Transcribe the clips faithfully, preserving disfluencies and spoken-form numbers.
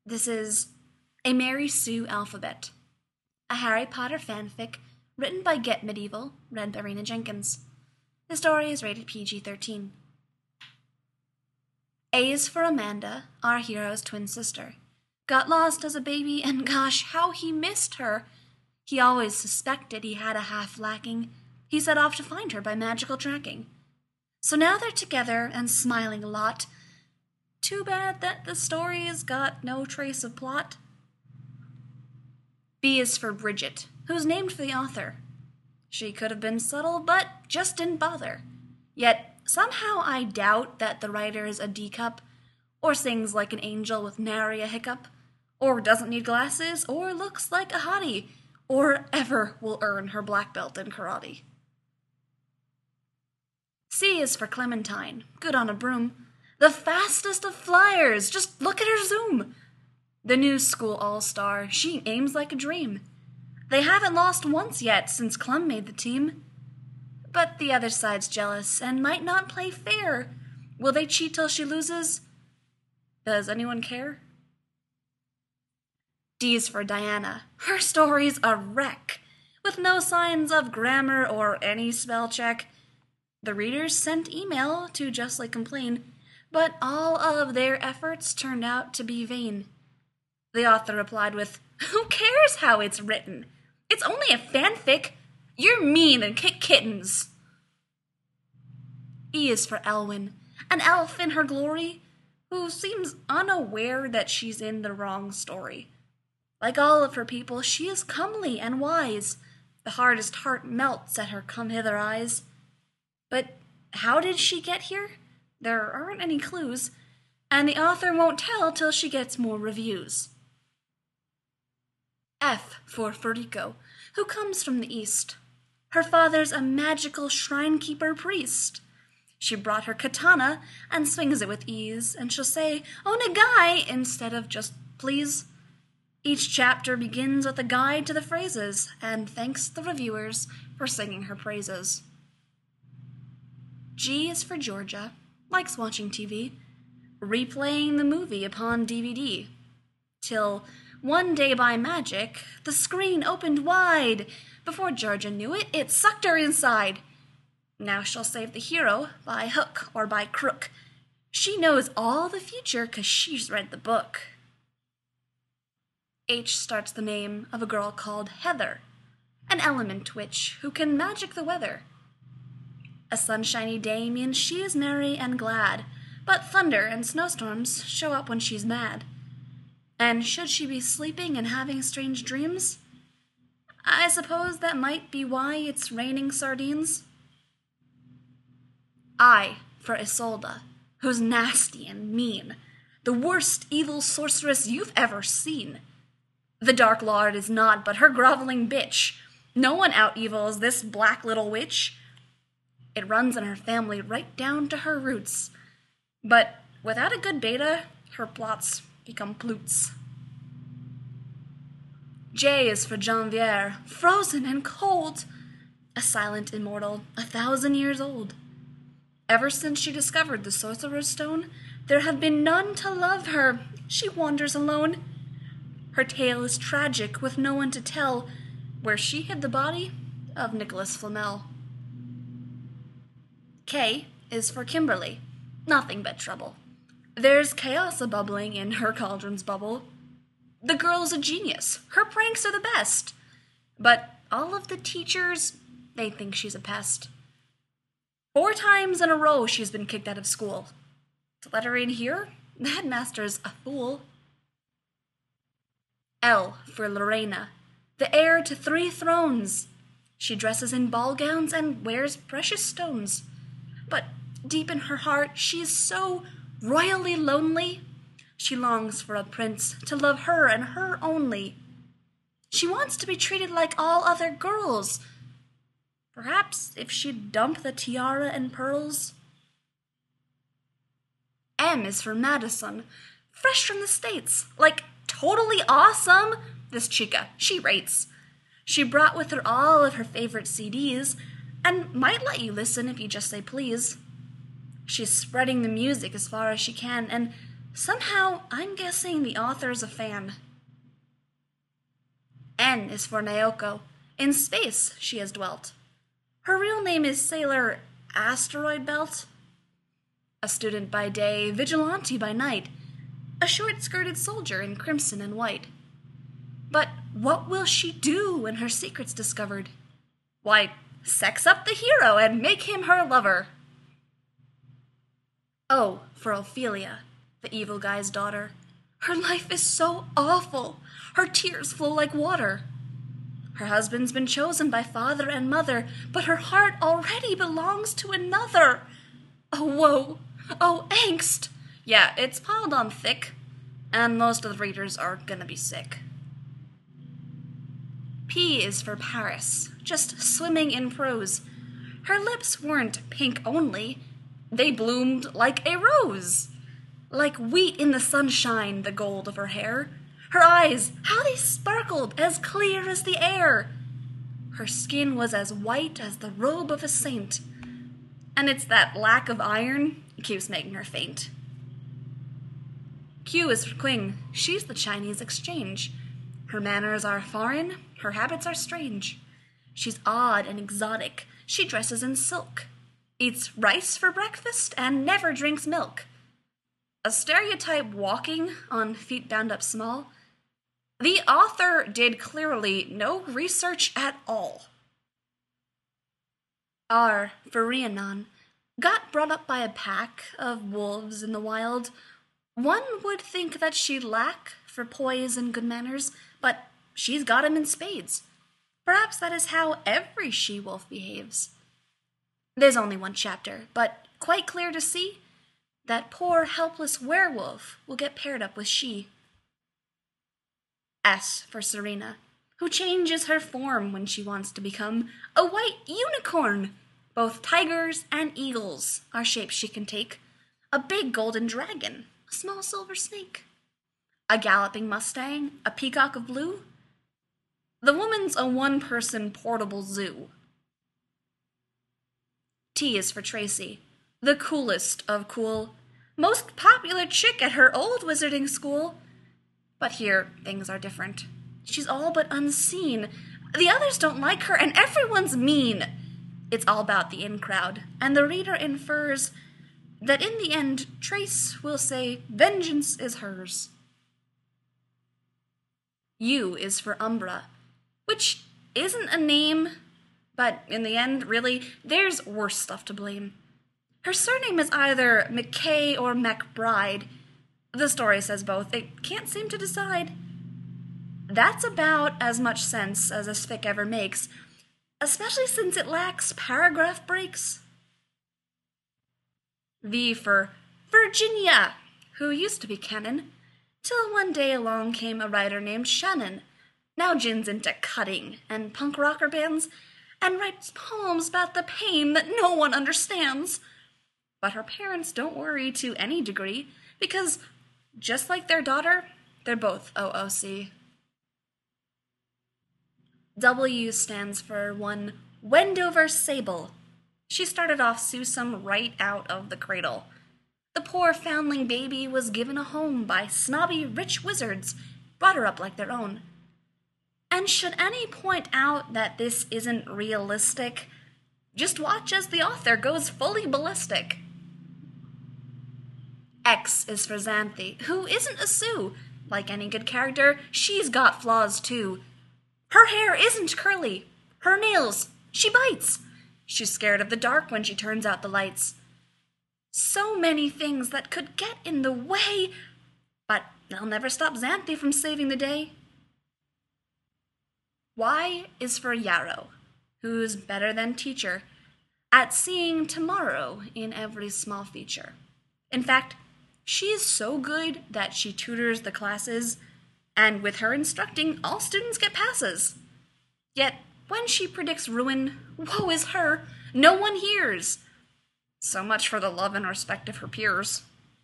This is A Mary Sue Alphabet, a Harry Potter fanfic written by Get Medieval, read by Rena Jenkins. The story is rated P G thirteen. A is for Amanda, our hero's twin sister. Got lost as a baby, and gosh, how he missed her. He always suspected he had a half lacking. He set off to find her by magical tracking. So now they're together and smiling a lot. Too bad that the story's got no trace of plot. B is for Bridget, who's named for the author. She could have been subtle, but just didn't bother. Yet, somehow I doubt that the writer is a D-cup, or sings like an angel with nary a hiccup, or doesn't need glasses, or looks like a hottie, or ever will earn her black belt in karate. C is for Clementine, good on a broom. The fastest of flyers, just look at her zoom. The new school all-star, she aims like a dream. They haven't lost once yet since Clem made the team. But the other side's jealous and might not play fair. Will they cheat till she loses? Does anyone care? D's for Diana. Her story's a wreck, with no signs of grammar or any spell check. The readers sent email to justly complain, but all of their efforts turned out to be vain. The author replied with, "Who cares how it's written? It's only a fanfic. You're mean and kick kittens." E is for Elwyn, an elf in her glory, who seems unaware that she's in the wrong story. Like all of her people, she is comely and wise. The hardest heart melts at her come-hither eyes. But how did she get here? There aren't any clues, and the author won't tell till she gets more reviews. F for Furico, who comes from the east. Her father's a magical shrine-keeper priest. She brought her katana and swings it with ease, and she'll say, "Oh, Nagai," instead of just "please." Each chapter begins with a guide to the phrases, and thanks the reviewers for singing her praises. G is for Georgia, likes watching T V, replaying the movie upon D V D, till one day by magic, the screen opened wide. Before Georgia knew it, it sucked her inside. Now she'll save the hero by hook or by crook. She knows all the future 'cause she's read the book. H starts the name of a girl called Heather, an element witch who can magic the weather. A sunshiny day means she is merry and glad, but thunder and snowstorms show up when she's mad. And should she be sleeping and having strange dreams? I suppose that might be why it's raining sardines. I for Isolde, who's nasty and mean, the worst evil sorceress you've ever seen. The Dark Lord is not but her groveling bitch. No one out-evils this black little witch. It runs in her family right down to her roots. But without a good beta, her plots become ploots. J is for Janvier, frozen and cold, a silent immortal, a thousand years old. Ever since she discovered the Sorcerer's Stone, there have been none to love her. She wanders alone. Her tale is tragic, with no one to tell where she hid the body of Nicholas Flamel. K is for Kimberly, nothing but trouble. There's chaos a-bubbling in her cauldron's bubble. The girl's a genius, her pranks are the best. But all of the teachers, they think she's a pest. Four times in a row she's been kicked out of school. To let her in here, the headmaster's a fool. L for Lorena, the heir to three thrones. She dresses in ball gowns and wears precious stones. But deep in her heart, she is so royally lonely. She longs for a prince to love her and her only. She wants to be treated like all other girls. Perhaps if she'd dump the tiara and pearls. M is for Madison, fresh from the States, like totally awesome. This chica, she rates. She brought with her all of her favorite C Ds, and might let you listen if you just say please. She's spreading the music as far as she can, and Somehow, I'm guessing the author's a fan. N is for Naoko. In space she has dwelt. Her real name is Sailor Asteroid Belt. A student by day, vigilante by night, a short-skirted soldier in crimson and white. But what will she do when her secret's discovered? Why, sex up the hero and make him her lover. O for Ophelia, the evil guy's daughter. Her life is so awful. Her tears flow like water. Her husband's been chosen by father and mother, but her heart already belongs to another. Oh, woe. Oh, angst. Yeah, it's piled on thick, and most of the readers are gonna be sick. P is for Paris, just swimming in prose. Her lips weren't pink only, they bloomed like a rose. Like wheat in the sunshine, the gold of her hair. Her eyes, how they sparkled, as clear as the air. Her skin was as white as the robe of a saint. And it's that lack of iron keeps making her faint. Q is for Qing. She's the Chinese exchange. Her manners are foreign, her habits are strange. She's odd and exotic. She dresses in silk, eats rice for breakfast, and never drinks milk. A stereotype walking on feet bound up small. The author did clearly no research at all. R for Rhiannon. Got brought up by a pack of wolves in the wild. One would think that she'd lack for poise and good manners, but she's got 'em in spades. Perhaps that is how every she-wolf behaves. There's only one chapter, but quite clear to see that poor helpless werewolf will get paired up with she. S for Serena, who changes her form when she wants to become a white unicorn. Both tigers and eagles are shapes she can take. A big golden dragon, a small silver snake, a galloping mustang, a peacock of blue. The woman's a one-person portable zoo. T is for Tracy, the coolest of cool, most popular chick at her old wizarding school. But here, things are different. She's all but unseen. The others don't like her, and everyone's mean. It's all about the in-crowd, and the reader infers that in the end, Trace will say vengeance is hers. U is for Umbra, which isn't a name, but in the end, really, there's worse stuff to blame. Her surname is either McKay or McBride. The story says both. They can't seem to decide. That's about as much sense as this fic ever makes, especially since it lacks paragraph breaks. V for Virginia, who used to be canon, till one day along came a writer named Shannon. Now Jin's into cutting and punk rocker bands, and writes poems about the pain that no one understands. But her parents don't worry to any degree, because just like their daughter, they're both O O C. W stands for one Wendover Sable. She started off Susum right out of the cradle. The poor foundling baby was given a home by snobby rich wizards, brought her up like their own. And should any point out that this isn't realistic, just watch as the author goes fully ballistic. X is for Xanthi, who isn't a Sue. Like any good character, she's got flaws too. Her hair isn't curly. Her nails, she bites. She's scared of the dark when she turns out the lights. So many things that could get in the way, but they'll never stop Xanthi from saving the day. Y is for Yarrow, who's better than teacher at seeing tomorrow in every small feature. In fact, she's so good that she tutors the classes, and with her instructing, all students get passes. Yet, when she predicts ruin, woe is her, no one hears. So much for the love and respect of her peers.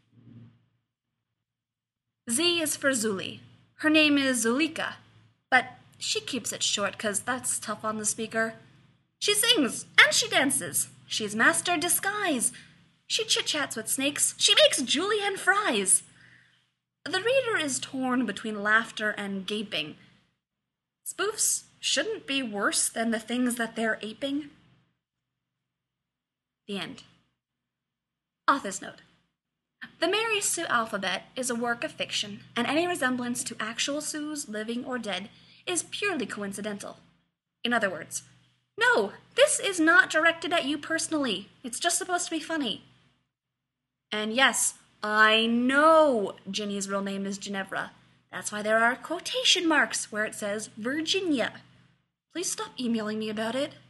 Z is for Zuli. Her name is Zulika, but she keeps it short because that's tough on the speaker. She sings and she dances. She's master disguise. She chit-chats with snakes. She makes julienne fries. The reader is torn between laughter and gaping. Spoofs shouldn't be worse than the things that they're aping. The end. Author's note. The Mary Sue alphabet is a work of fiction, and any resemblance to actual Sues, living or dead, is purely coincidental. In other words, no, this is not directed at you personally. It's just supposed to be funny. And yes, I know Ginny's real name is Ginevra. That's why there are quotation marks where it says Virginia. Please stop emailing me about it.